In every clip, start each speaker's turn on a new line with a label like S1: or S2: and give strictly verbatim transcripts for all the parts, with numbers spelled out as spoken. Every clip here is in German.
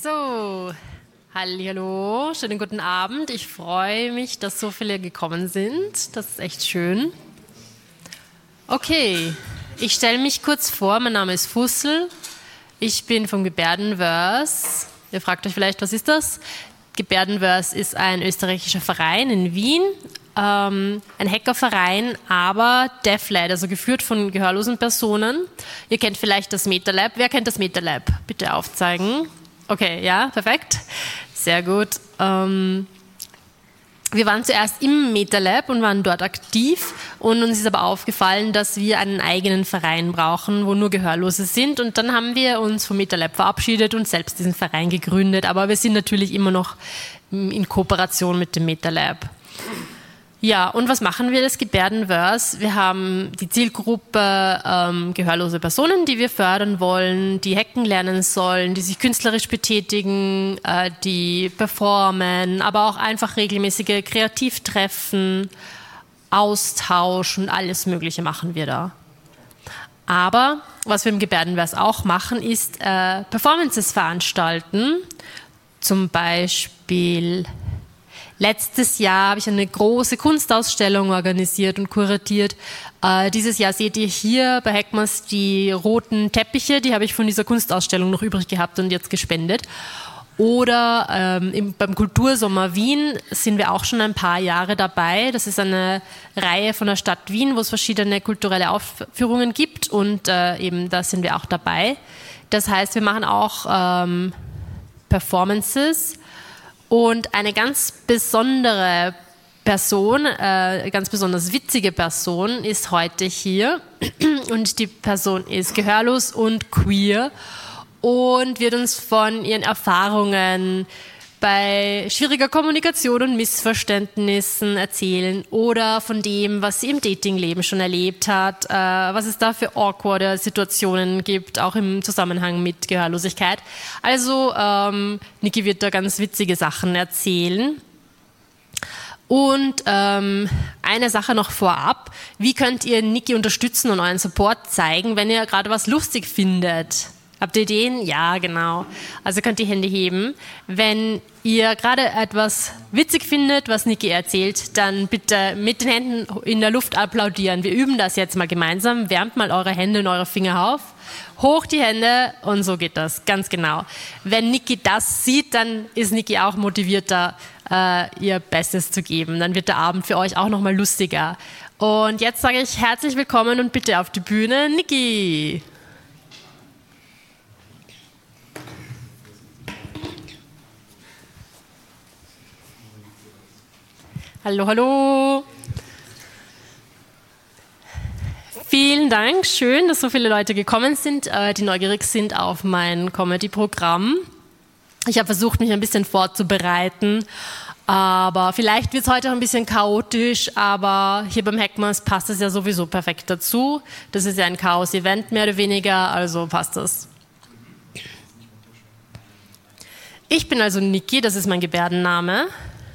S1: So, hallihallo, schönen guten Abend. Ich freue mich, dass so viele gekommen sind. Das ist echt schön. Okay, ich stelle mich kurz vor. Mein Name ist Fussel. Ich bin vom Gebärdenverse. Ihr fragt euch vielleicht, was ist das? Gebärdenverse ist ein österreichischer Verein in Wien. Ähm, ein Hackerverein, aber Deaf-led, also geführt von gehörlosen Personen. Ihr kennt vielleicht das MetaLab. Wer kennt das MetaLab? Bitte aufzeigen. Okay, ja, perfekt. Sehr gut. Ähm, wir waren zuerst im MetaLab und waren dort aktiv und uns ist aber aufgefallen, dass wir einen eigenen Verein brauchen, wo nur Gehörlose sind, und dann haben wir uns vom MetaLab verabschiedet und selbst diesen Verein gegründet, aber wir sind natürlich immer noch in Kooperation mit dem MetaLab. Ja, und was machen wir das Gebärdenverse? Wir haben die Zielgruppe ähm, gehörlose Personen, die wir fördern wollen, die hacken lernen sollen, die sich künstlerisch betätigen, äh, die performen, aber auch einfach regelmäßige Kreativtreffen, Austausch und alles Mögliche machen wir da. Aber was wir im Gebärdenverse auch machen, ist äh, Performances veranstalten. Zum Beispiel letztes Jahr habe ich eine große Kunstausstellung organisiert und kuratiert. Äh, dieses Jahr seht ihr hier bei Heckmers die roten Teppiche, die habe ich von dieser Kunstausstellung noch übrig gehabt und jetzt gespendet. Oder ähm, im, beim Kultursommer Wien sind wir auch schon ein paar Jahre dabei. Das ist eine Reihe von der Stadt Wien, wo es verschiedene kulturelle Aufführungen gibt, und äh, eben da sind wir auch dabei. Das heißt, wir machen auch ähm, Performances. Und eine ganz besondere Person, äh, ganz besonders witzige Person ist heute hier, und die Person ist gehörlos und queer und wird uns von ihren Erfahrungen bei schwieriger Kommunikation und Missverständnissen erzählen oder von dem, was sie im Datingleben schon erlebt hat, äh, was es da für awkwarde Situationen gibt, auch im Zusammenhang mit Gehörlosigkeit. Also ähm, Niki wird da ganz witzige Sachen erzählen. Und ähm, eine Sache noch vorab: Wie könnt ihr Niki unterstützen und euren Support zeigen, wenn ihr gerade was lustig findet? Habt ihr Ideen? Ja, genau. Also könnt ihr Hände heben. Wenn ihr gerade etwas witzig findet, was Niki erzählt, dann bitte mit den Händen in der Luft applaudieren. Wir üben das jetzt mal gemeinsam. Wärmt mal eure Hände und eure Finger auf. Hoch die Hände, und so geht das. Ganz genau. Wenn Niki das sieht, dann ist Niki auch motivierter, äh, ihr Bestes zu geben. Dann wird der Abend für euch auch nochmal lustiger. Und jetzt sage ich herzlich willkommen und bitte auf die Bühne, Niki. Hallo, hallo. Vielen Dank, schön, dass so viele Leute gekommen sind, die neugierig sind auf mein Comedy-Programm. Ich habe versucht, mich ein bisschen vorzubereiten, aber vielleicht wird es heute auch ein bisschen chaotisch, aber hier beim Heckmers passt es ja sowieso perfekt dazu. Das ist ja ein Chaos-Event, mehr oder weniger, also passt das. Ich bin also Niki, das ist mein Gebärdenname.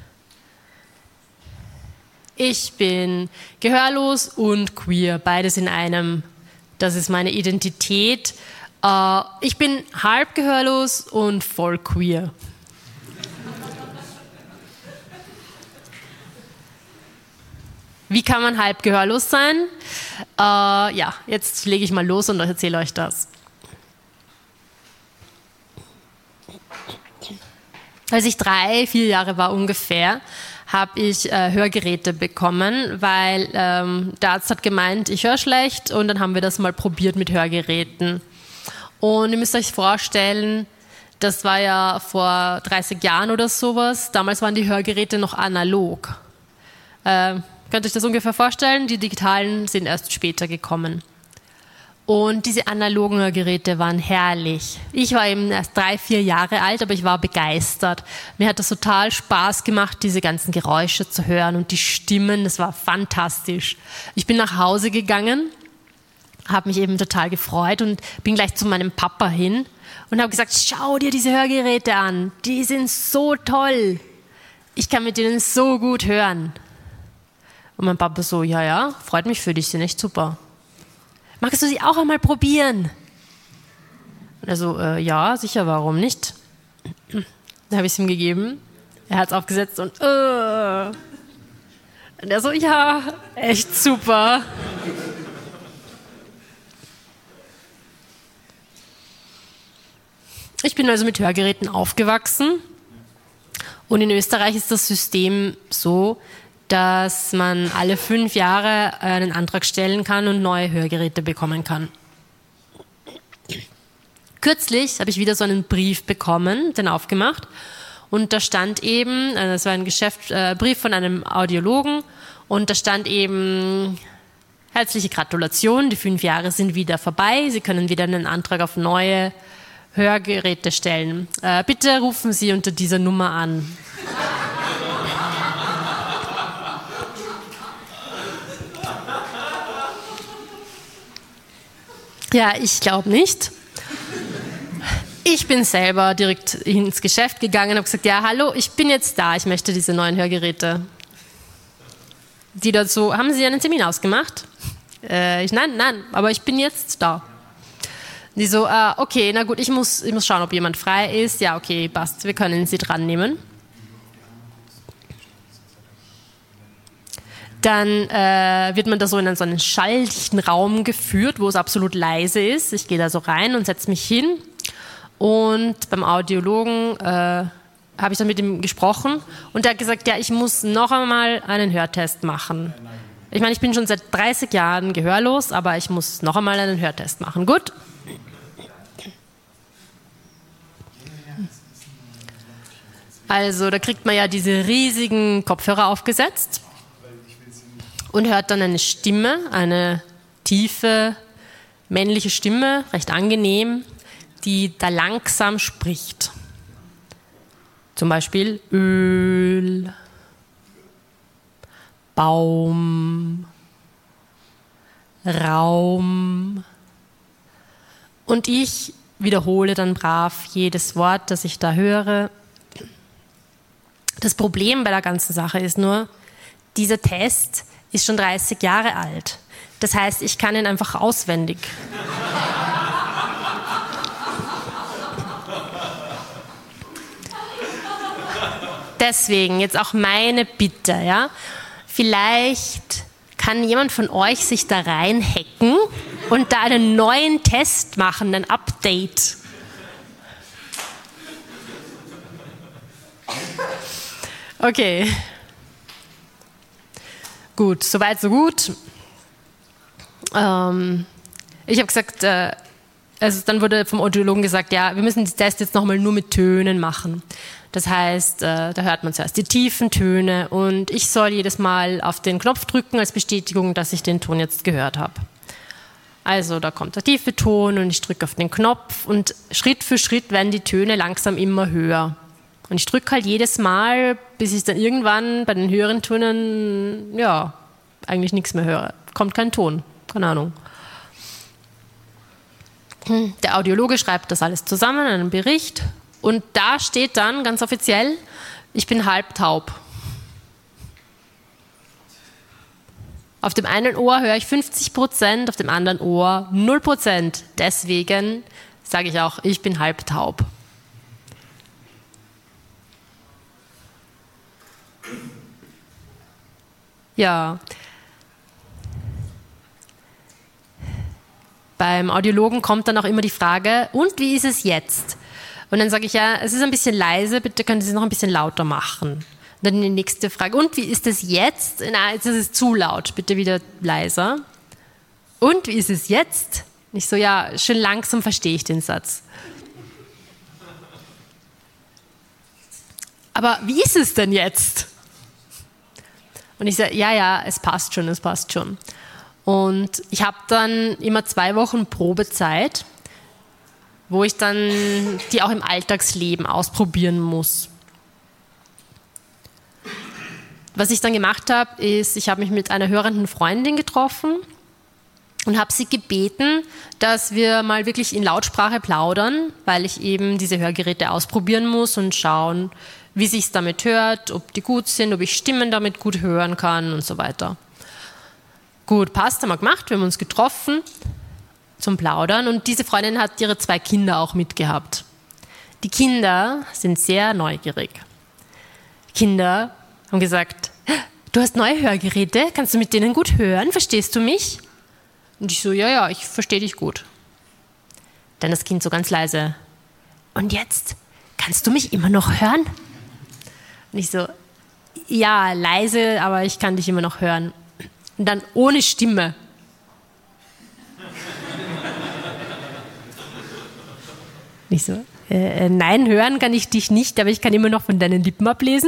S1: Ich bin gehörlos und queer, beides in einem. Das ist meine Identität. Äh, ich bin halb gehörlos und voll queer. Wie kann man halb gehörlos sein? Äh, ja, jetzt lege ich mal los und erzähle euch das. Als ich drei, vier Jahre war ungefähr, habe ich äh, Hörgeräte bekommen, weil ähm, der Arzt hat gemeint, ich höre schlecht, und dann haben wir das mal probiert mit Hörgeräten. Und ihr müsst euch vorstellen, das war ja vor dreißig Jahren oder sowas, damals waren die Hörgeräte noch analog. Äh, könnt ihr euch das ungefähr vorstellen? Die digitalen sind erst später gekommen. Und diese analogen Hörgeräte waren herrlich. Ich war eben erst drei, vier Jahre alt, aber ich war begeistert. Mir hat das total Spaß gemacht, diese ganzen Geräusche zu hören und die Stimmen. Das war fantastisch. Ich bin nach Hause gegangen, habe mich eben total gefreut und bin gleich zu meinem Papa hin und habe gesagt, schau dir diese Hörgeräte an. Die sind so toll. Ich kann mit denen so gut hören. Und mein Papa so, ja, ja, freut mich für dich, sind echt super. Magst du sie auch einmal probieren? Und er so, äh, ja, sicher, warum nicht? Dann habe ich es ihm gegeben. Er hat es aufgesetzt und, uh. und er so, ja, echt super. Ich bin also mit Hörgeräten aufgewachsen und in Österreich ist das System so, dass man alle fünf Jahre einen Antrag stellen kann und neue Hörgeräte bekommen kann. Kürzlich habe ich wieder so einen Brief bekommen, den aufgemacht, und da stand eben, das war ein Geschäft, äh, Brief von einem Audiologen, und da stand eben: Herzliche Gratulation, die fünf Jahre sind wieder vorbei, Sie können wieder einen Antrag auf neue Hörgeräte stellen. Äh, bitte rufen Sie unter dieser Nummer an. Ja, ich glaube nicht. Ich bin selber direkt ins Geschäft gegangen und habe gesagt, ja, hallo, ich bin jetzt da, ich möchte diese neuen Hörgeräte. Die dazu, haben Sie einen Termin ausgemacht? Äh, ich, nein, nein, aber ich bin jetzt da. Die so, äh, okay, na gut, ich muss, ich muss schauen, ob jemand frei ist. Ja, okay, passt, wir können Sie dran nehmen. Dann äh, wird man da so in so einen schalldichten Raum geführt, wo es absolut leise ist. Ich gehe da so rein und setze mich hin. Und beim Audiologen äh, habe ich dann mit ihm gesprochen. Und er hat gesagt, ja, ich muss noch einmal einen Hörtest machen. Ich meine, ich bin schon seit dreißig Jahren gehörlos, aber ich muss noch einmal einen Hörtest machen. Gut. Also da kriegt man ja diese riesigen Kopfhörer aufgesetzt und hört dann eine Stimme, eine tiefe, männliche Stimme, recht angenehm, die da langsam spricht. Zum Beispiel Öl, Baum, Raum. Und ich wiederhole dann brav jedes Wort, das ich da höre. Das Problem bei der ganzen Sache ist nur, dieser Test ist schon dreißig Jahre alt. Das heißt, ich kann ihn einfach auswendig. Deswegen jetzt auch meine Bitte, ja. Vielleicht kann jemand von euch sich da reinhacken und da einen neuen Test machen, ein Update. Okay. Gut, soweit, so gut. Ähm, ich habe gesagt, äh, also dann wurde vom Audiologen gesagt, ja, wir müssen den Test jetzt nochmal nur mit Tönen machen. Das heißt, äh, da hört man zuerst die tiefen Töne und ich soll jedes Mal auf den Knopf drücken als Bestätigung, dass ich den Ton jetzt gehört habe. Also da kommt der tiefe Ton und ich drücke auf den Knopf und Schritt für Schritt werden die Töne langsam immer höher. Und ich drücke halt jedes Mal, bis ich dann irgendwann bei den höheren Tönen, ja, eigentlich nichts mehr höre. Kommt kein Ton, keine Ahnung. Der Audiologe schreibt das alles zusammen in einem Bericht und da steht dann ganz offiziell, ich bin halbtaub. Auf dem einen Ohr höre ich fünfzig Prozent, auf dem anderen Ohr null Prozent. Deswegen sage ich auch, ich bin halbtaub. Ja. Beim Audiologen kommt dann auch immer die Frage, und wie ist es jetzt? Und dann sage ich, ja, es ist ein bisschen leise, bitte können Sie es noch ein bisschen lauter machen. Und dann die nächste Frage, und wie ist es jetzt? Na, jetzt ist es zu laut, bitte wieder leiser. Und wie ist es jetzt? Ich so, ja, schön langsam verstehe ich den Satz. Aber wie ist es denn jetzt? Und ich sage, ja, ja, es passt schon, es passt schon. Und ich habe dann immer zwei Wochen Probezeit, wo ich dann die auch im Alltagsleben ausprobieren muss. Was ich dann gemacht habe, ist, ich habe mich mit einer hörenden Freundin getroffen und habe sie gebeten, dass wir mal wirklich in Lautsprache plaudern, weil ich eben diese Hörgeräte ausprobieren muss und schauen, wie sich's damit hört, ob die gut sind, ob ich Stimmen damit gut hören kann und so weiter. Gut, passt, haben wir gemacht, wir haben uns getroffen zum Plaudern und diese Freundin hat ihre zwei Kinder auch mitgehabt. Die Kinder sind sehr neugierig. Kinder haben gesagt, du hast neue Hörgeräte, kannst du mit denen gut hören, verstehst du mich? Und ich so, ja, ja, ich verstehe dich gut. Dann das Kind so ganz leise, und jetzt, kannst du mich immer noch hören? Und ich so, ja, leise, aber ich kann dich immer noch hören. Und dann ohne Stimme. Und ich so, äh, nein, hören kann ich dich nicht, aber ich kann immer noch von deinen Lippen ablesen.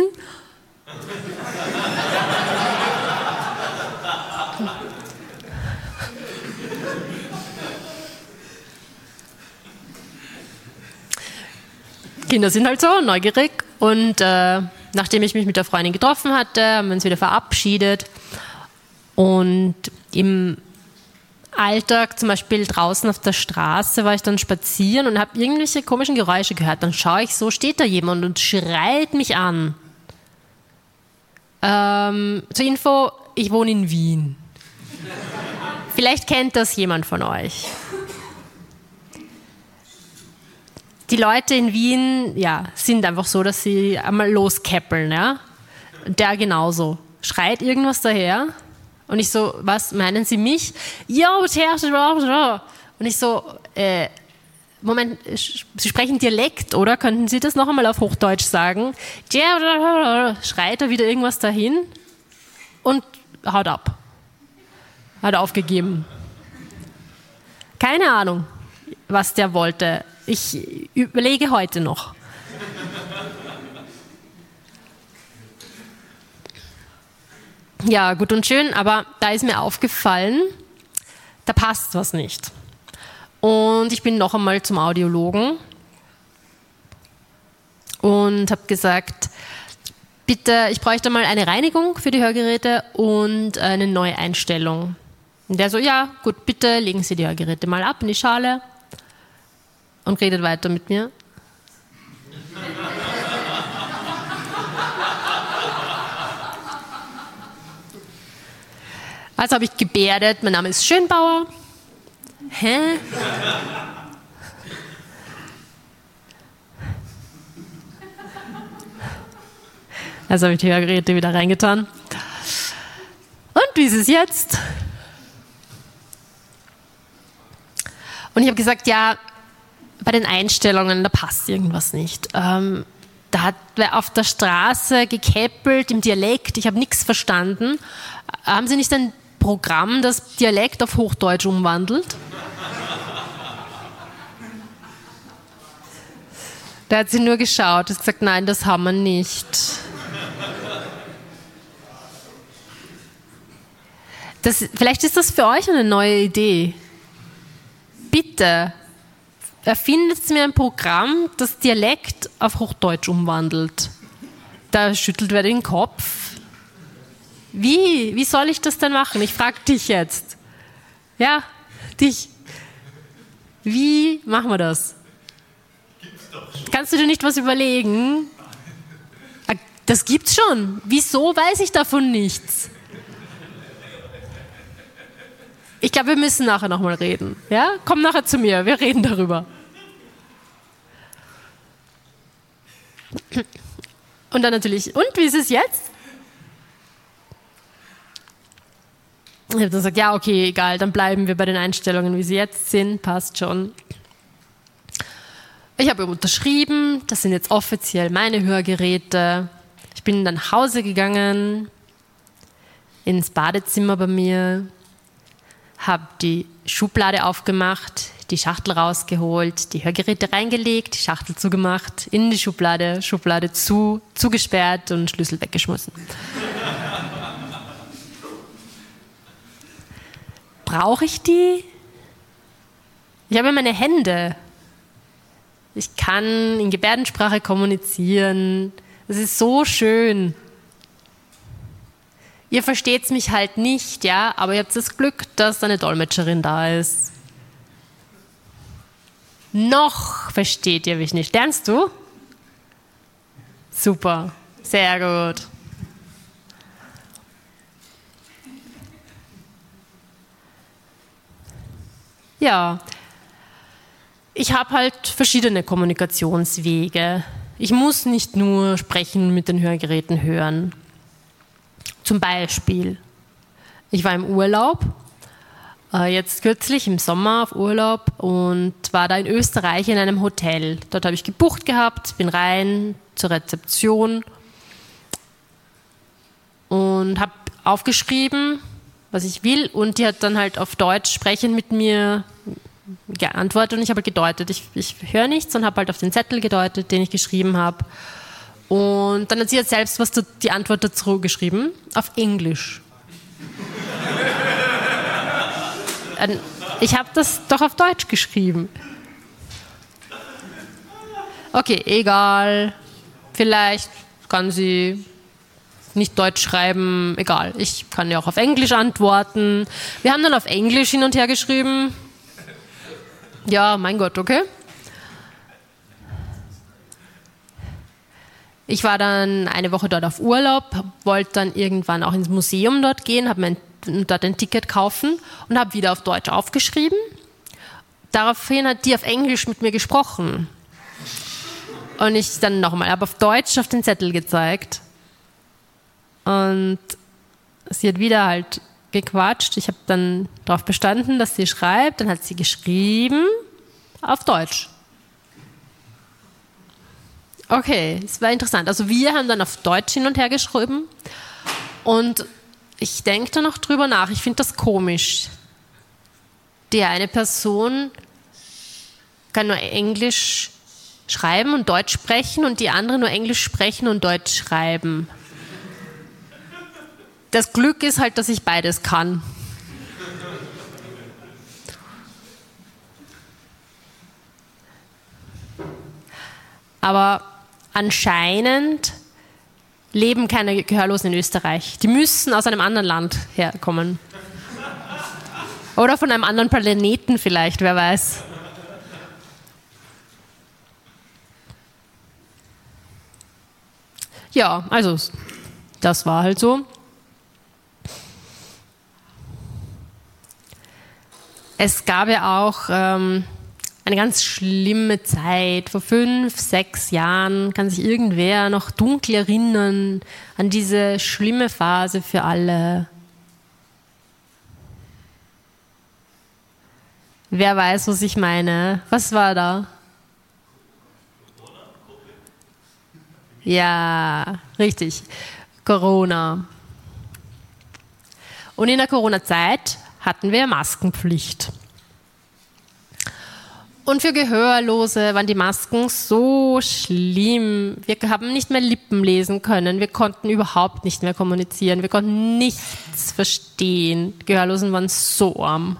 S1: Kinder sind halt so neugierig und äh, nachdem ich mich mit der Freundin getroffen hatte, haben wir uns wieder verabschiedet und im Alltag, zum Beispiel draußen auf der Straße, war ich dann spazieren und habe irgendwelche komischen Geräusche gehört. Dann schaue ich so, steht da jemand und schreit mich an. Ähm, zur Info, ich wohne in Wien. Vielleicht kennt das jemand von euch. Die Leute in Wien, ja, sind einfach so, dass sie einmal loskäppeln, ja. Der genauso. Schreit irgendwas daher. Und ich so, was, meinen Sie mich? Ja, und ich so, äh, Moment, Sie sprechen Dialekt, oder? Könnten Sie das noch einmal auf Hochdeutsch sagen? Schreit er wieder irgendwas dahin und haut ab. Hat aufgegeben. Keine Ahnung, was der wollte. Ich überlege heute noch. Ja, gut und schön, aber da ist mir aufgefallen, da passt was nicht. Und ich bin noch einmal zum Audiologen und habe gesagt, bitte, ich bräuchte mal eine Reinigung für die Hörgeräte und eine neue Einstellung. Und der so, ja, gut, bitte legen Sie die Hörgeräte mal ab in die Schale. Und redet weiter mit mir. Also habe ich gebärdet, mein Name ist Schönbauer. Hä? Also habe ich die Hörgeräte wieder reingetan. Und wie ist es jetzt? Und ich habe gesagt, ja, bei den Einstellungen, da passt irgendwas nicht. Ähm, da hat wer auf der Straße gekäppelt im Dialekt, ich habe nichts verstanden. Haben Sie nicht ein Programm, das Dialekt auf Hochdeutsch umwandelt? Da hat sie nur geschaut und gesagt, nein, das haben wir nicht. Das, vielleicht ist das für euch eine neue Idee. Bitte. Erfindet mir ein Programm, das Dialekt auf Hochdeutsch umwandelt. Da schüttelt wer den Kopf. Wie? Wie soll ich das denn machen? Ich frage dich jetzt. Ja, dich. Wie machen wir das? Kannst du dir nicht was überlegen? Das gibt's schon. Wieso weiß ich davon nichts? Ich glaube, wir müssen nachher nochmal reden. Ja? Komm nachher zu mir, wir reden darüber. Und dann natürlich, und wie ist es jetzt? Ich habe dann gesagt, ja, okay, egal, dann bleiben wir bei den Einstellungen, wie sie jetzt sind, passt schon. Ich habe unterschrieben, das sind jetzt offiziell meine Hörgeräte. Ich bin dann nach Hause gegangen, ins Badezimmer bei mir, habe die Schublade aufgemacht, die Schachtel rausgeholt, die Hörgeräte reingelegt, die Schachtel zugemacht, in die Schublade, Schublade zu, zugesperrt und Schlüssel weggeschmissen. Brauche ich die? Ich habe meine Hände. Ich kann in Gebärdensprache kommunizieren. Es ist so schön. Ihr versteht mich halt nicht, ja, aber ihr habt das Glück, dass eine Dolmetscherin da ist. Noch versteht ihr mich nicht. Lernst du? Super, sehr gut. Ja, ich habe halt verschiedene Kommunikationswege. Ich muss nicht nur sprechen mit den Hörgeräten hören. Zum Beispiel, ich war im Urlaub, äh, jetzt kürzlich im Sommer auf Urlaub und war da in Österreich in einem Hotel. Dort habe ich gebucht gehabt, bin rein zur Rezeption und habe aufgeschrieben, was ich will, und die hat dann halt auf Deutsch sprechend mit mir geantwortet und ich habe gedeutet. Ich, ich höre nichts und habe halt auf den Zettel gedeutet, den ich geschrieben habe. Und dann hat sie jetzt selbst was die Antwort dazu geschrieben, auf Englisch. Ich habe das doch auf Deutsch geschrieben. Okay, egal. Vielleicht kann sie nicht Deutsch schreiben, egal. Ich kann ja auch auf Englisch antworten. Wir haben dann auf Englisch hin und her geschrieben. Ja, mein Gott, okay. Ich war dann eine Woche dort auf Urlaub, wollte dann irgendwann auch ins Museum dort gehen, habe mein, dort ein Ticket kaufen und habe wieder auf Deutsch aufgeschrieben. Daraufhin hat die auf Englisch mit mir gesprochen. Und ich dann nochmal, habe auf Deutsch auf den Zettel gezeigt. Und sie hat wieder halt gequatscht. Ich habe dann darauf bestanden, dass sie schreibt. Dann hat sie geschrieben auf Deutsch. Okay, es war interessant. Also wir haben dann auf Deutsch hin und her geschrieben. Und ich denke da noch drüber nach. Ich finde das komisch. Die eine Person kann nur Englisch schreiben und Deutsch sprechen und die andere nur Englisch sprechen und Deutsch schreiben. Das Glück ist halt, dass ich beides kann. Aber anscheinend leben keine Gehörlosen in Österreich. Die müssen aus einem anderen Land herkommen. Oder von einem anderen Planeten vielleicht, wer weiß. Ja, also das war halt so. Es gab ja auch ähm, eine ganz schlimme Zeit, vor fünf, sechs Jahren, kann sich irgendwer noch dunkel erinnern an diese schlimme Phase für alle. Wer weiß, was ich meine? Was war da? Ja, richtig. Corona. Und in der Corona-Zeit hatten wir Maskenpflicht. Und für Gehörlose waren die Masken so schlimm. Wir haben nicht mehr Lippen lesen können. Wir konnten überhaupt nicht mehr kommunizieren. Wir konnten nichts verstehen. Die Gehörlosen waren so arm.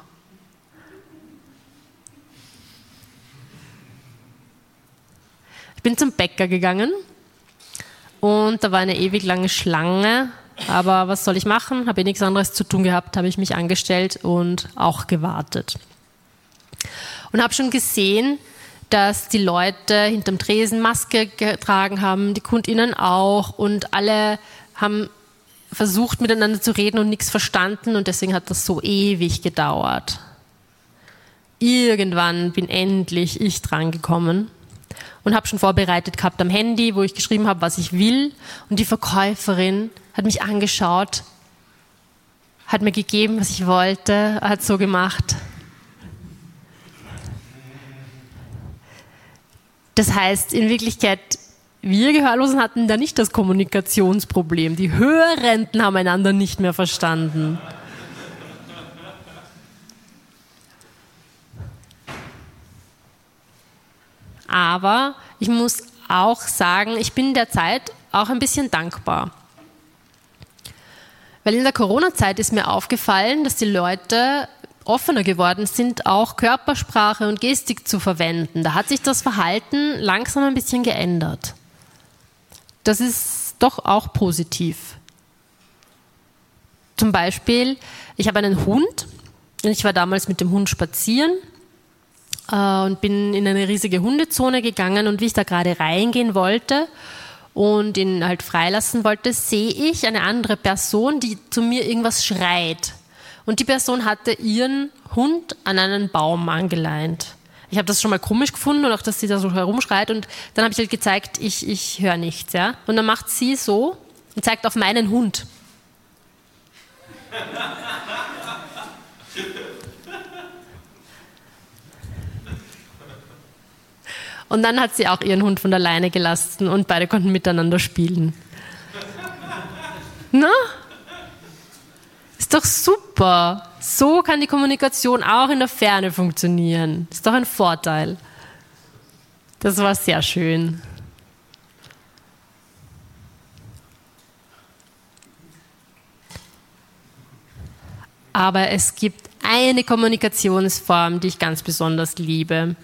S1: Ich bin zum Bäcker gegangen und da war eine ewig lange Schlange. Aber was soll ich machen? Habe ich nichts anderes zu tun gehabt, habe ich mich angestellt und auch gewartet. Und habe schon gesehen, dass die Leute hinterm Tresen Maske getragen haben, die KundInnen auch, und alle haben versucht miteinander zu reden und nichts verstanden, und deswegen hat das so ewig gedauert. Irgendwann bin endlich ich dran gekommen und habe schon vorbereitet gehabt am Handy, wo ich geschrieben habe, was ich will, und die Verkäuferin hat mich angeschaut, hat mir gegeben, was ich wollte, hat so gemacht. Das heißt, in Wirklichkeit, wir Gehörlosen hatten da nicht das Kommunikationsproblem. Die Hörenden haben einander nicht mehr verstanden. Aber ich muss auch sagen, ich bin derzeit auch ein bisschen dankbar. Weil in der Corona-Zeit ist mir aufgefallen, dass die Leute offener geworden sind, auch Körpersprache und Gestik zu verwenden. Da hat sich das Verhalten langsam ein bisschen geändert. Das ist doch auch positiv. Zum Beispiel, ich habe einen Hund und ich war damals mit dem Hund spazieren äh, und bin in eine riesige Hundezone gegangen, und wie ich da gerade reingehen wollte und ihn halt freilassen wollte, sehe ich eine andere Person, die zu mir irgendwas schreit. Und die Person hatte ihren Hund an einen Baum angeleint. ich habe das schon mal komisch gefunden und auch, dass sie da so herumschreit und dann habe ich halt gezeigt, ich, ich höre nichts, ja. Und dann macht sie so und zeigt auf meinen Hund. Und dann hat sie auch ihren Hund von der Leine gelassen und beide konnten miteinander spielen. Na? Ist doch super. So kann die Kommunikation auch in der Ferne funktionieren. Ist doch ein Vorteil. Das war sehr schön. Aber es gibt eine Kommunikationsform, die ich ganz besonders liebe.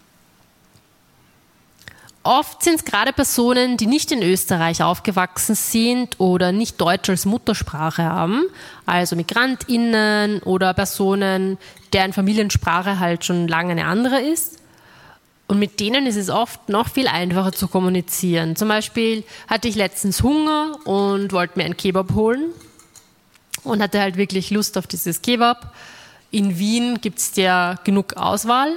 S1: Oft sind es gerade Personen, die nicht in Österreich aufgewachsen sind oder nicht Deutsch als Muttersprache haben, also MigrantInnen oder Personen, deren Familiensprache halt schon lange eine andere ist. Und mit denen ist es oft noch viel einfacher zu kommunizieren. Zum Beispiel hatte ich letztens Hunger und wollte mir einen Kebab holen und hatte halt wirklich Lust auf dieses Kebab. In Wien gibt es ja genug Auswahl.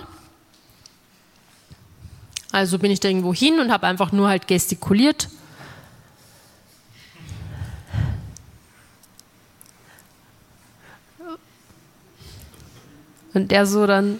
S1: Also bin ich da irgendwo hin und habe einfach nur halt gestikuliert. Und der so dann...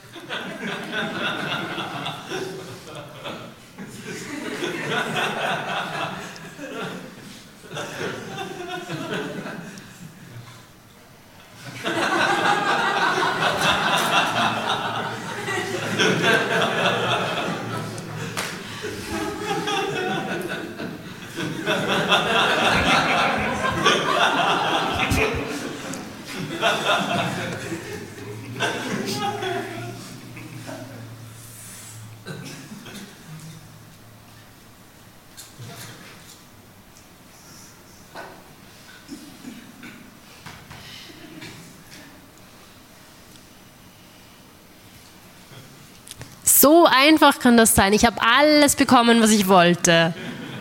S1: So einfach kann das sein. Ich habe alles bekommen, was ich wollte.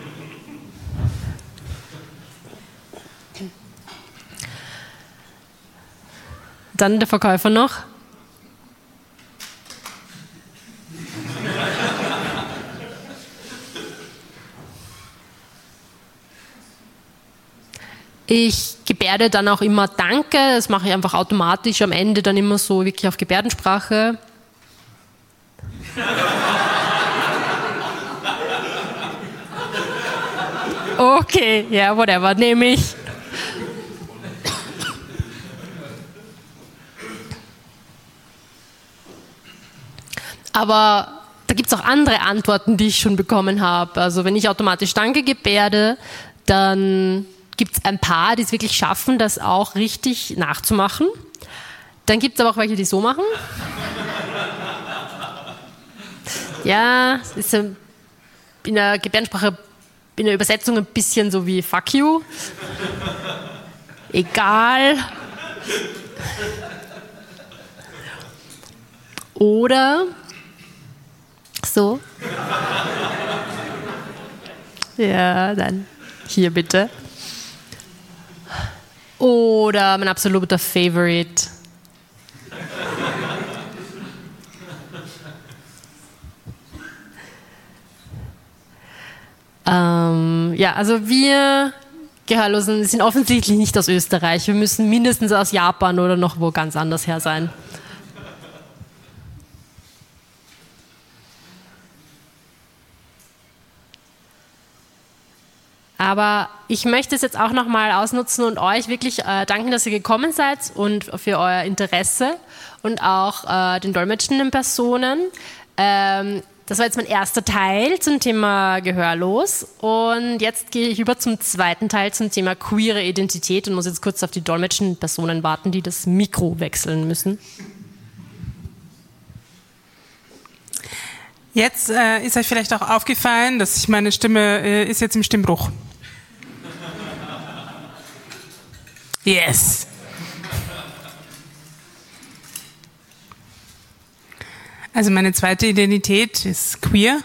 S1: Dann der Verkäufer noch. Ich gebärde dann auch immer Danke. Das mache ich einfach automatisch am Ende dann immer so wirklich auf Gebärdensprache. Okay, ja, yeah, whatever, nehme ich. Aber da gibt es auch andere Antworten, die ich schon bekommen habe. Also wenn ich automatisch Danke gebärde, dann gibt es ein paar, die es wirklich schaffen, das auch richtig nachzumachen. Dann gibt es aber auch welche, die so machen. Ja, es ist in der Gebärdensprache, in der Übersetzung ein bisschen so wie fuck you. Egal. Oder so. Ja, dann hier bitte. Oder mein absoluter Favorite. Ähm, ja, also wir Gehörlosen sind offensichtlich nicht aus Österreich. Wir müssen mindestens aus Japan oder noch wo ganz anders her sein. Aber ich möchte es jetzt auch nochmal ausnutzen und euch wirklich äh, danken, dass ihr gekommen seid und für euer Interesse und auch äh, den dolmetschenden Personen. Ähm, das war jetzt mein erster Teil zum Thema Gehörlos und jetzt gehe ich über zum zweiten Teil zum Thema queere Identität und muss jetzt kurz auf die dolmetschenden Personen warten, die das Mikro wechseln müssen.
S2: Jetzt äh, ist euch vielleicht auch aufgefallen, dass ich meine Stimme äh, ist jetzt im Stimmbruch. Yes. Also meine zweite Identität ist queer.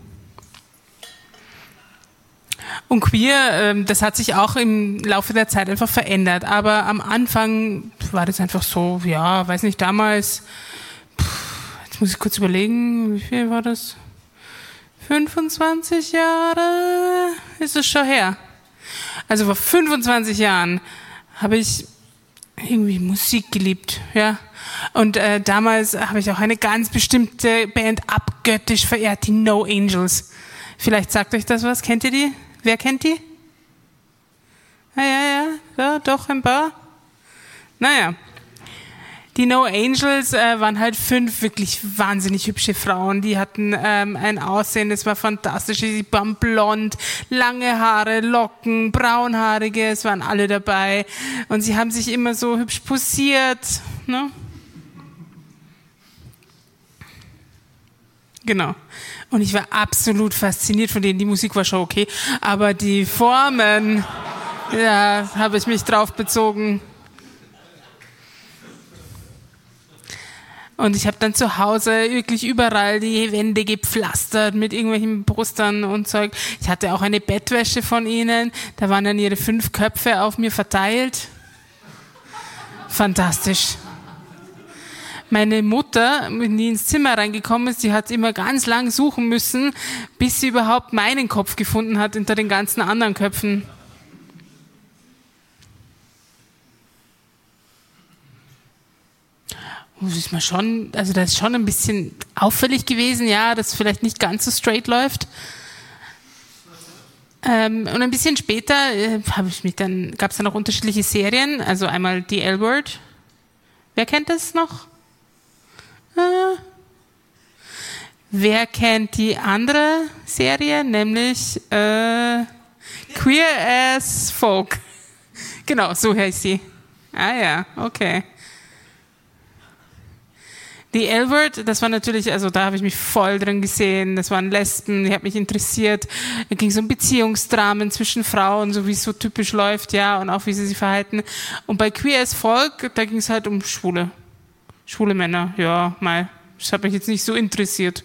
S2: Und queer, äh, das hat sich auch im Laufe der Zeit einfach verändert. Aber am Anfang war das einfach so, ja, weiß nicht, damals... jetzt muss ich kurz überlegen, wie viel war das? fünfundzwanzig Jahre ist es schon her. Also vor fünfundzwanzig Jahren habe ich irgendwie Musik geliebt, ja. Und äh, damals habe ich auch eine ganz bestimmte Band abgöttisch verehrt, die No Angels. Vielleicht sagt euch das was, kennt ihr die? Wer kennt die? Ja, ja, ja, ja, doch, ein paar. Naja, die No Angels äh, waren halt fünf wirklich wahnsinnig hübsche Frauen. Die hatten ähm, ein Aussehen, das war fantastisch. Sie waren blond, lange Haare, Locken, braunhaarige, es waren alle dabei. Und sie haben sich immer so hübsch posiert, ne? Genau. Und ich war absolut fasziniert von denen. Die Musik war schon okay, aber die Formen, ja, habe ich mich drauf bezogen. Und ich habe dann zu Hause wirklich überall die Wände gepflastert mit irgendwelchen Postern und Zeug. Ich hatte auch eine Bettwäsche von ihnen. Da waren dann ihre fünf Köpfe auf mir verteilt. Fantastisch. Meine Mutter, wenn die ins Zimmer reingekommen ist, die hat immer ganz lang suchen müssen, bis sie überhaupt meinen Kopf gefunden hat unter den ganzen anderen Köpfen. Das ist mir schon, also das ist schon ein bisschen auffällig gewesen, ja, dass es vielleicht nicht ganz so straight läuft. Ähm, und ein bisschen später äh, habe ich mich dann, gab es dann noch unterschiedliche Serien, also einmal die L-Word. Wer kennt das noch? Äh, wer kennt die andere Serie, nämlich äh, Queer as Folk? Genau, so heißt sie. Ah ja, okay. Die L-Word, das war natürlich, also da habe ich mich voll drin gesehen, das waren Lesben, die hat mich interessiert, es ging so um Beziehungsdramen zwischen Frauen, so wie es so typisch läuft, ja, und auch wie sie sich verhalten. Und bei Queer as Folk, da ging es halt um Schwule, schwule Männer, ja, mal, das hat mich jetzt nicht so interessiert.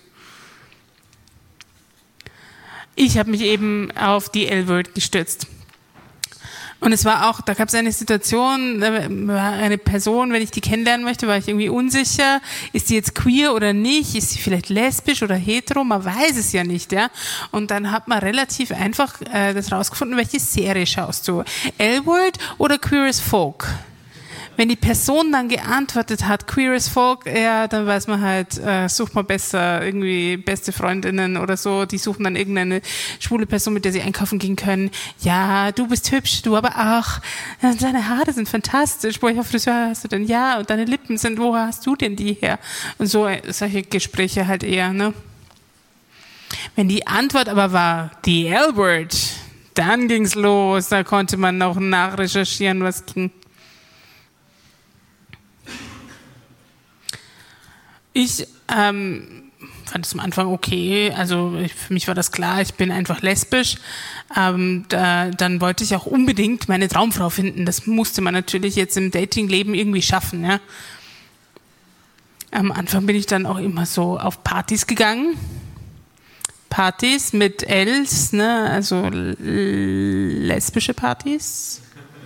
S2: Ich habe mich eben auf die L-Word gestürzt. Und es war auch, da gab es eine Situation, da war eine Person, wenn ich die kennenlernen möchte, war ich irgendwie unsicher, ist die jetzt queer oder nicht, ist sie vielleicht lesbisch oder hetero, man weiß es ja nicht, ja. Und dann hat man relativ einfach äh, das rausgefunden, welche Serie schaust du, L-Word oder Queer as Folk? Wenn die Person dann geantwortet hat, Queer as Folk, ja, dann weiß man halt, äh, sucht man besser irgendwie beste Freundinnen oder so, die suchen dann irgendeine schwule Person, mit der sie einkaufen gehen können. Ja, du bist hübsch, du aber auch. Ja, deine Haare sind fantastisch. Welcher Friseur hast du denn? Ja, und deine Lippen sind, wo hast du denn die her? Und so, solche Gespräche halt eher, ne? Wenn die Antwort aber war, die L-Word, dann ging's los, da konnte man noch nachrecherchieren, was ging. Ich ähm, fand es am Anfang okay, also ich, für mich war das klar, ich bin einfach lesbisch. Ähm, da, dann wollte ich auch unbedingt meine Traumfrau finden. Das musste man natürlich jetzt im Datingleben irgendwie schaffen. Ja. Am Anfang bin ich dann auch immer so auf Partys gegangen. Partys mit Els, ne? Also lesbische Partys.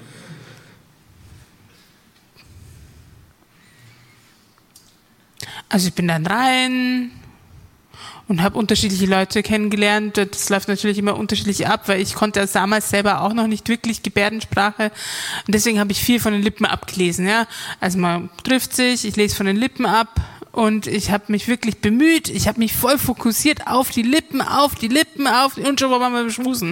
S2: Also ich bin dann rein und habe unterschiedliche Leute kennengelernt. Das läuft natürlich immer unterschiedlich ab, weil ich konnte als damals selber auch noch nicht wirklich Gebärdensprache. Und deswegen habe ich viel von den Lippen abgelesen. Ja? Also man trifft sich, ich lese von den Lippen ab und ich habe mich wirklich bemüht. Ich habe mich voll fokussiert auf die Lippen, auf die Lippen, auf die, und schon waren wir beschmusen.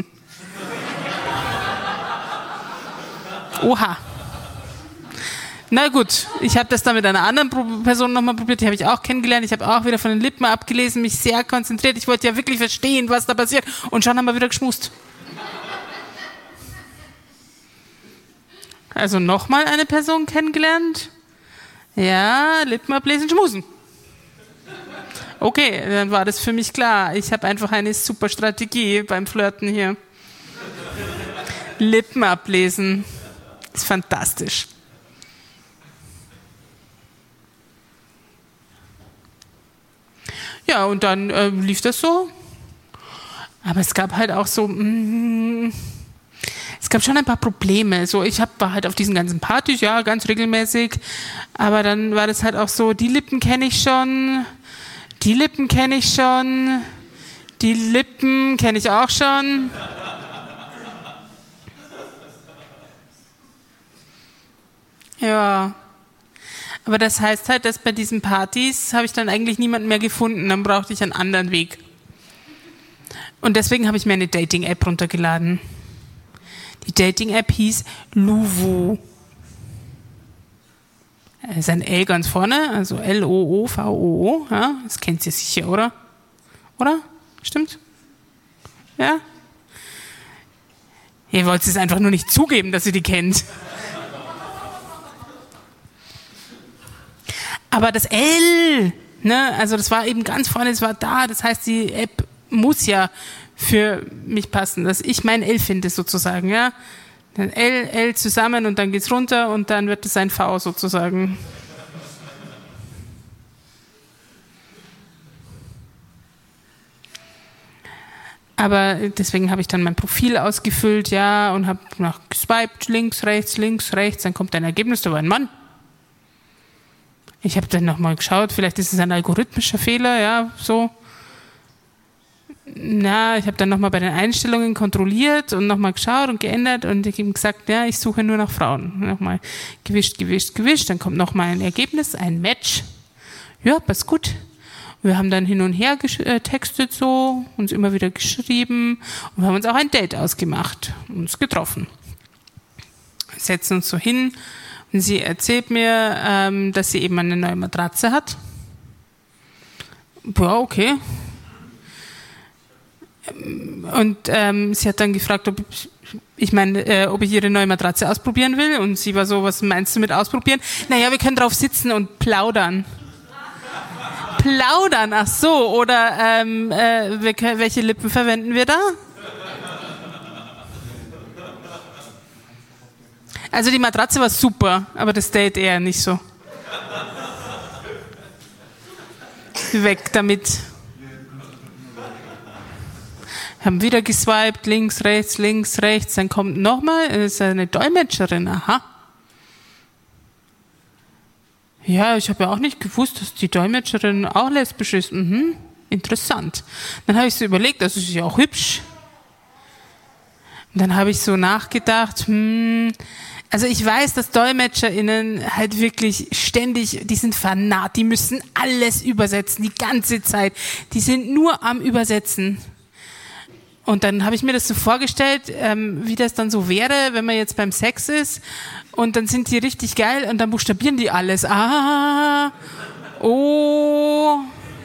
S2: Oha. Na gut, ich habe das dann mit einer anderen Person nochmal probiert, die habe ich auch kennengelernt, ich habe auch wieder von den Lippen abgelesen, mich sehr konzentriert, ich wollte ja wirklich verstehen, was da passiert und schon haben wir wieder geschmust. Also nochmal eine Person kennengelernt, ja, Lippen ablesen, schmusen. Okay, dann war das für mich klar, ich habe einfach eine super Strategie beim Flirten hier. Lippen ablesen, ist fantastisch. Ja, und dann äh, lief das so. Aber es gab halt auch so, mh, es gab schon ein paar Probleme. So, ich hab, war halt auf diesen ganzen Partys, ja, ganz regelmäßig. Aber dann war das halt auch so, die Lippen kenne ich schon, die Lippen kenne ich schon, die Lippen kenne ich auch schon. Ja, aber das heißt halt, dass bei diesen Partys habe ich dann eigentlich niemanden mehr gefunden, dann brauchte ich einen anderen Weg. Und deswegen habe ich mir eine Dating-App runtergeladen. Die Dating-App hieß Luvu. Es ist ein L ganz vorne, also L O O V O O. Ja, das kennt ihr sicher, oder? Oder? Stimmt? Ja? Ihr wollt es einfach nur nicht zugeben, dass ihr die kennt. Aber das L, ne, also das war eben ganz vorne, das war da, das heißt, die App muss ja für mich passen, dass ich mein L finde sozusagen, ja. Dann L, L zusammen und dann geht's runter und dann wird es ein V sozusagen. Aber deswegen habe ich dann mein Profil ausgefüllt, ja, und habe nach geswiped, links, rechts, links, rechts, dann kommt ein Ergebnis, da war ein Mann. Ich habe dann nochmal geschaut, vielleicht ist es ein algorithmischer Fehler, ja, so. Na, ich habe dann nochmal bei den Einstellungen kontrolliert und nochmal geschaut und geändert und ich habe ihm gesagt, ja, ich suche nur nach Frauen. Nochmal gewischt, gewischt, gewischt, dann kommt nochmal ein Ergebnis, ein Match. Ja, passt gut. Wir haben dann hin und her getextet so, uns immer wieder geschrieben und wir haben uns auch ein Date ausgemacht, uns getroffen. Wir setzen uns so hin und sie erzählt mir, ähm, dass sie eben eine neue Matratze hat. Ja, okay. Und ähm, sie hat dann gefragt, ob ich, ich meine, äh, ob ich ihre neue Matratze ausprobieren will. Und sie war so, was meinst du mit ausprobieren? Naja, wir können drauf sitzen und plaudern. Plaudern, ach so. Oder ähm, äh, welche Lippen verwenden wir da? Also die Matratze war super, aber das Date eher nicht so. Weg damit. Haben wieder geswiped, links, rechts, links, rechts, dann kommt nochmal, ist eine Dolmetscherin, aha. Ja, ich habe ja auch nicht gewusst, dass die Dolmetscherin auch lesbisch ist. Mhm, interessant. Dann habe ich so überlegt, also sie ist ja auch hübsch. Und dann habe ich so nachgedacht, hm, also ich weiß, dass DolmetscherInnen halt wirklich ständig, die sind fanat, die müssen alles übersetzen, die ganze Zeit. Die sind nur am Übersetzen. Und dann habe ich mir das so vorgestellt, ähm, wie das dann so wäre, wenn man jetzt beim Sex ist und dann sind die richtig geil und dann buchstabieren die alles. Ah, oh,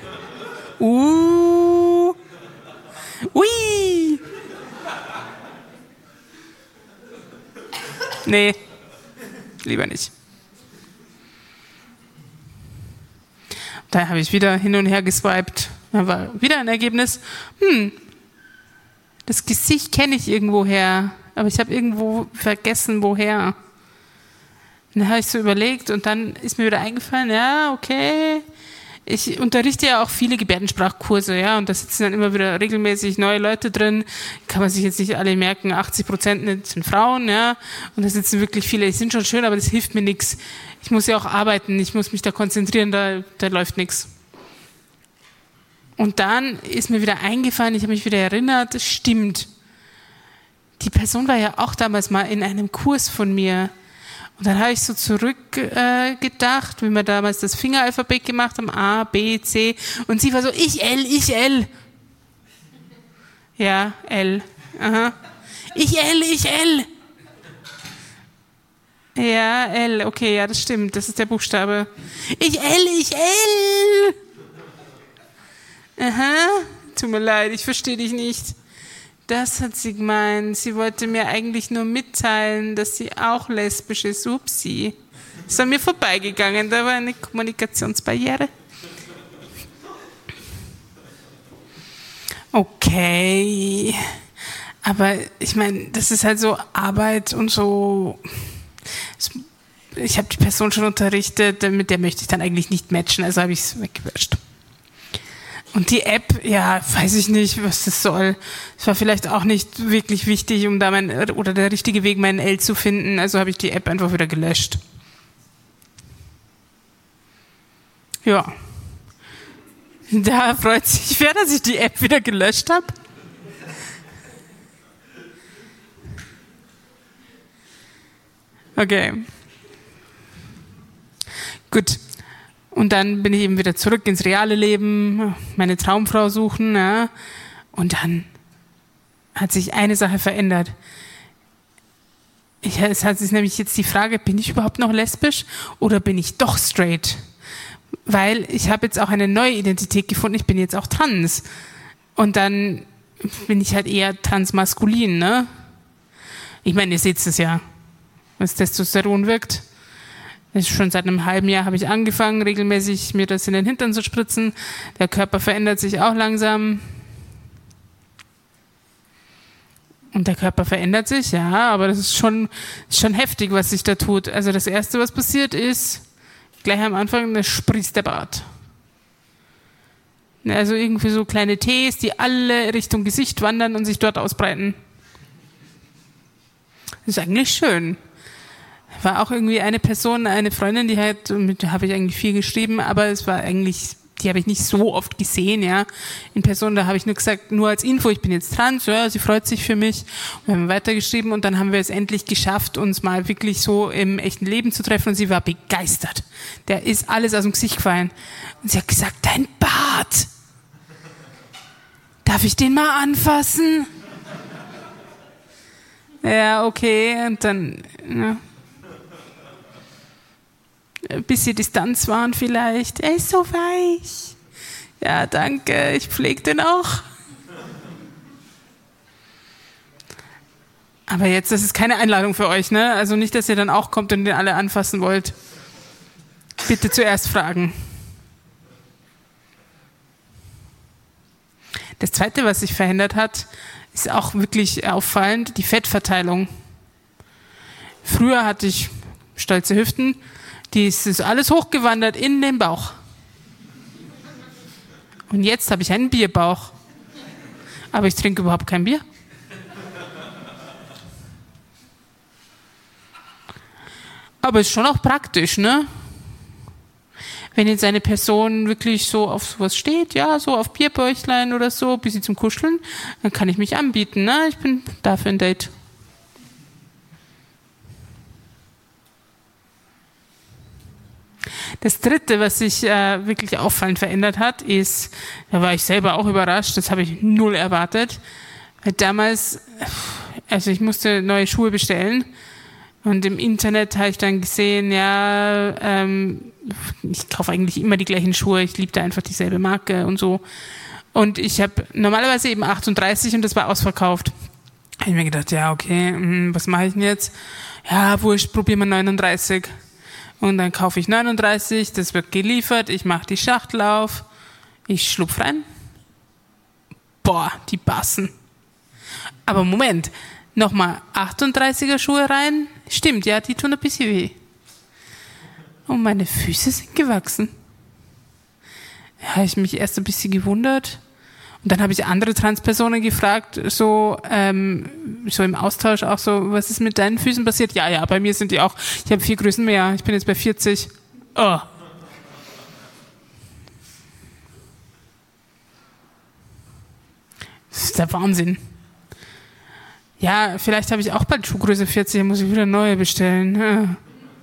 S2: uh, ui. Nee, lieber nicht. Da habe ich wieder hin und her geswiped. Da war wieder ein Ergebnis. Hm, das Gesicht kenne ich irgendwoher, aber ich habe irgendwo vergessen, woher. Und dann habe ich so überlegt und dann ist mir wieder eingefallen, ja, okay. Ich unterrichte ja auch viele Gebärdensprachkurse, ja, und da sitzen dann immer wieder regelmäßig neue Leute drin. Kann man sich jetzt nicht alle merken, achtzig Prozent sind Frauen, ja, und da sitzen wirklich viele. Die sind schon schön, aber das hilft mir nichts. Ich muss ja auch arbeiten, ich muss mich da konzentrieren, da, da läuft nichts. Und dann ist mir wieder eingefallen, ich habe mich wieder erinnert, das stimmt. Die Person war ja auch damals mal in einem Kurs von mir. Und dann habe ich so zurückgedacht, äh, gedacht, wie wir damals das Fingeralphabet gemacht haben, A, B, C. Und sie war so, ich L, ich L. Ja, L. Aha. Ich L, ich L. Ja, L, okay, ja, das stimmt, das ist der Buchstabe. Ich L, ich L. Aha, tut mir leid, ich verstehe dich nicht. Das hat sie gemeint. Sie wollte mir eigentlich nur mitteilen, dass sie auch lesbisch ist. Upsi. Ist an mir vorbeigegangen, da war eine Kommunikationsbarriere. Okay. Aber ich meine, das ist halt so Arbeit und so. Ich habe die Person schon unterrichtet, mit der möchte ich dann eigentlich nicht matchen, also habe ich es weggewischt. Und die App, ja, weiß ich nicht, was das soll. Es war vielleicht auch nicht wirklich wichtig, um da mein, oder der richtige Weg, meinen L zu finden. Also habe ich die App einfach wieder gelöscht. Ja. Da freut sich wer, dass ich die App wieder gelöscht habe. Okay. Gut. Und dann bin ich eben wieder zurück ins reale Leben, meine Traumfrau suchen. Ja. Und dann hat sich eine Sache verändert. Ich, es hat sich nämlich jetzt die Frage, bin ich überhaupt noch lesbisch oder bin ich doch straight? Weil ich habe jetzt auch eine neue Identität gefunden, ich bin jetzt auch trans. Und dann bin ich halt eher transmaskulin, ne? Ich meine, ihr seht es ja, was Testosteron wirkt. Das ist schon seit einem halben Jahr habe ich angefangen, regelmäßig mir das in den Hintern zu spritzen. Der Körper verändert sich auch langsam. Und der Körper verändert sich, ja, aber das ist schon, ist schon heftig, was sich da tut. Also das Erste, was passiert ist, gleich am Anfang, da sprießt der Bart. Also irgendwie so kleine Ts, die alle Richtung Gesicht wandern und sich dort ausbreiten. Das ist eigentlich schön. War auch irgendwie eine Person, eine Freundin, die halt, mit der habe ich eigentlich viel geschrieben, aber es war eigentlich, die habe ich nicht so oft gesehen, ja. In Person, da habe ich nur gesagt, nur als Info, ich bin jetzt trans, ja, sie freut sich für mich. Und wir haben weitergeschrieben und dann haben wir es endlich geschafft, uns mal wirklich so im echten Leben zu treffen und sie war begeistert. Der ist alles aus dem Gesicht gefallen. Und sie hat gesagt, dein Bart! Darf ich den mal anfassen? Ja, okay, und dann, ja. Ein bisschen Distanz waren vielleicht. Er ist so weich. Ja, danke, ich pflege den auch. Aber jetzt, das ist keine Einladung für euch, ne? Also nicht, dass ihr dann auch kommt und den alle anfassen wollt. Bitte zuerst fragen. Das Zweite, was sich verändert hat, ist auch wirklich auffallend, die Fettverteilung. Früher hatte ich stolze Hüften, die ist, ist alles hochgewandert in den Bauch. Und jetzt habe ich einen Bierbauch. Aber ich trinke überhaupt kein Bier. Aber ist schon auch praktisch, ne? Wenn jetzt eine Person wirklich so auf sowas steht, ja, so auf Bierbäuchlein oder so, bis sie zum Kuscheln, dann kann ich mich anbieten, ne? Ich bin da für ein Date. Das Dritte, was sich äh, wirklich auffallend verändert hat, ist, da war ich selber auch überrascht, das habe ich null erwartet. Weil damals, also ich musste neue Schuhe bestellen und im Internet habe ich dann gesehen, ja, ähm, ich kaufe eigentlich immer die gleichen Schuhe, ich liebe da einfach dieselbe Marke und so. Und ich habe normalerweise eben achtunddreißig und das war ausverkauft. Da habe ich mir gedacht, ja, okay, mh, was mache ich denn jetzt? Ja, wurscht, probieren wir neununddreißig. Und dann kaufe ich neununddreißig, das wird geliefert, ich mache die Schachtel auf, ich schlupf rein. Boah, die passen. Aber Moment, nochmal achtunddreißiger Schuhe rein? Stimmt, ja, die tun ein bisschen weh. Und meine Füße sind gewachsen. Da habe ich mich erst ein bisschen gewundert. Und dann habe ich andere Transpersonen gefragt, so, ähm, so im Austausch auch so, was ist mit deinen Füßen passiert? Ja, ja, bei mir sind die auch, ich habe vier Größen mehr, ich bin jetzt bei vierzig. Oh. Das ist der Wahnsinn. Ja, vielleicht habe ich auch bald Schuhgröße vierzig, dann muss ich wieder neue bestellen. Ja.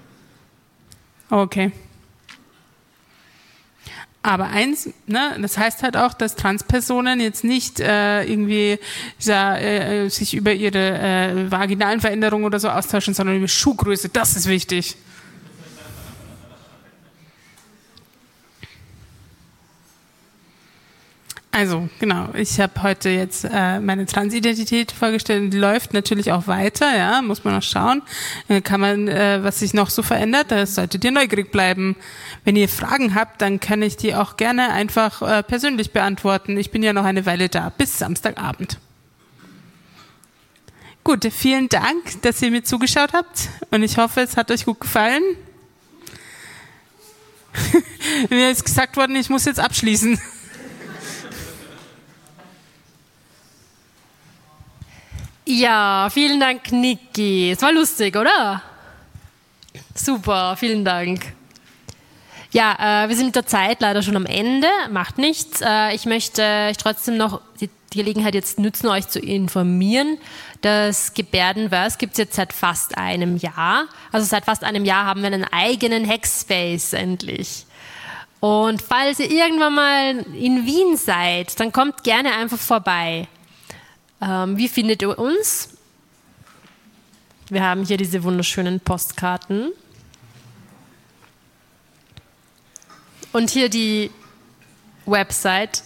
S2: Okay. Aber eins, ne, das heißt halt auch, dass Transpersonen jetzt nicht äh, irgendwie ja, äh, sich über ihre äh, vaginalen Veränderungen oder so austauschen, sondern über Schuhgröße. Das ist wichtig. Also, genau, ich habe heute jetzt äh, meine Transidentität vorgestellt, die läuft natürlich auch weiter, ja, muss man noch schauen. Äh, kann man, äh, was sich noch so verändert, da solltet ihr neugierig bleiben. Wenn ihr Fragen habt, dann kann ich die auch gerne einfach äh, persönlich beantworten. Ich bin ja noch eine Weile da, bis Samstagabend. Gut, vielen Dank, dass ihr mir zugeschaut habt und ich hoffe, es hat euch gut gefallen. Mir ist gesagt worden, ich muss jetzt abschließen.
S1: Ja, vielen Dank, Niki. Es war lustig, oder? Super, vielen Dank. Ja, äh, wir sind mit der Zeit leider schon am Ende, macht nichts. Äh, ich möchte euch trotzdem noch die, die Gelegenheit jetzt nutzen, euch zu informieren. Das Gebärdenverse gibt es jetzt seit fast einem Jahr. Also seit fast einem Jahr haben wir einen eigenen Hackspace endlich. Und falls ihr irgendwann mal in Wien seid, dann kommt gerne einfach vorbei. Ähm, wie findet ihr uns? Wir haben hier diese wunderschönen Postkarten. Und hier die Website.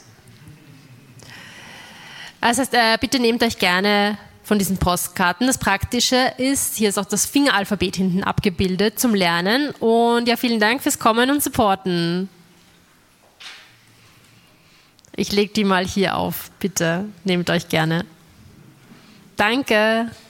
S1: Das heißt, äh, bitte nehmt euch gerne von diesen Postkarten. Das Praktische ist, hier ist auch das Fingeralphabet hinten abgebildet zum Lernen. Und ja, vielen Dank fürs Kommen und Supporten. Ich lege die mal hier auf. Bitte nehmt euch gerne. Danke.